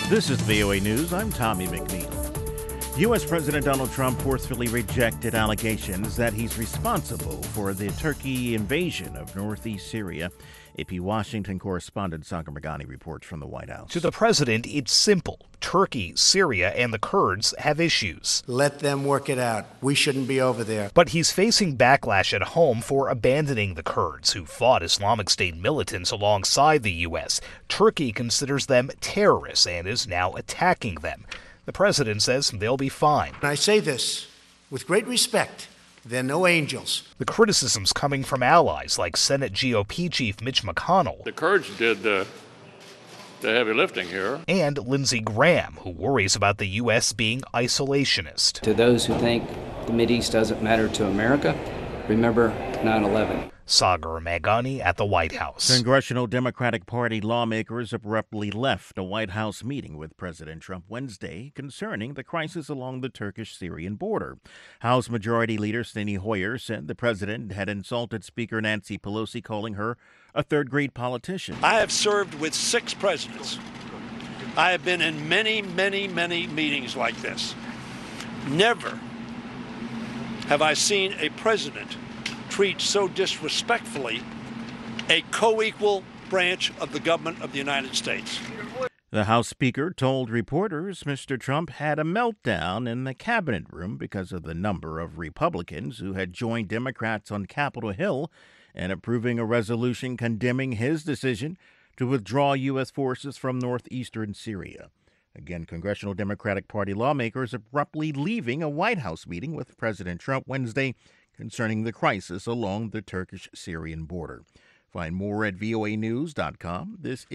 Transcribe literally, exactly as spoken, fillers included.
This is V O A News. I'm Tommy McNeil. U S. President Donald Trump forcefully rejected allegations that he's responsible for the Turkey invasion of northeast Syria. A P Washington correspondent Sagar Meghani reports from the White House. To the president, it's simple. Turkey, Syria, and the Kurds have issues. Let them work it out. We shouldn't be over there. But he's facing backlash at home for abandoning the Kurds, who fought Islamic State militants alongside the U S. Turkey considers them terrorists and is now attacking them. The president says they'll be fine. And I say this with great respect. They're no angels. The criticism's coming from allies like Senate G O P Chief Mitch McConnell. The Kurds did uh, the heavy lifting here. And Lindsey Graham, who worries about the U S being isolationist. To those who think the Mideast doesn't matter to America, remember nine eleven. Sagar Meghani at the White House. Congressional Democratic Party lawmakers abruptly left a White House meeting with President Trump Wednesday concerning the crisis along the Turkish-Syrian border. House Majority Leader Steny Hoyer said the president had insulted Speaker Nancy Pelosi, calling her a third-grade politician. I have served with six presidents. I have been in many, many, many meetings like this. Never have I seen a president treat so disrespectfully a co-equal branch of the government of the United States. The House Speaker told reporters Mister Trump had a meltdown in the cabinet room because of the number of Republicans who had joined Democrats on Capitol Hill in approving a resolution condemning his decision to withdraw U S forces from northeastern Syria. Again, Congressional Democratic Party lawmakers abruptly leaving a White House meeting with President Trump Wednesday concerning the crisis along the Turkish-Syrian border. Find more at V O A news dot com. This